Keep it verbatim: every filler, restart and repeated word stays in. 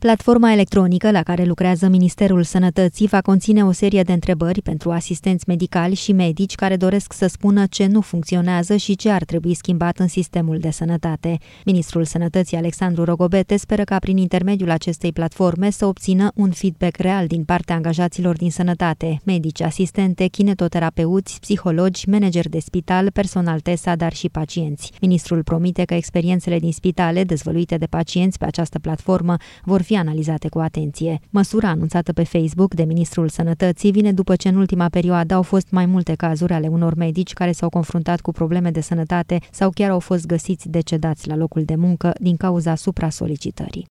Platforma electronică la care lucrează Ministerul Sănătății va conține o serie de întrebări pentru asistenți medicali și medici care doresc să spună ce nu funcționează și ce ar trebui schimbat în sistemul de sănătate. Ministrul Sănătății Alexandru Rogobete speră ca prin intermediul acestei platforme să obțină un feedback real din partea angajaților din sănătate, medici, asistente, kinetoterapeuți, psihologi, manageri de spital, personal T E S A, dar și pacienți. Ministrul promite că experiențele din spitale dezvăluite de pacienți pe această platformă vor fi analizate cu atenție. Măsura anunțată pe Facebook de Ministrul Sănătății vine după ce în ultima perioadă au fost mai multe cazuri ale unor medici care s-au confruntat cu probleme de sănătate sau chiar au fost găsiți decedați la locul de muncă din cauza supra-solicitării.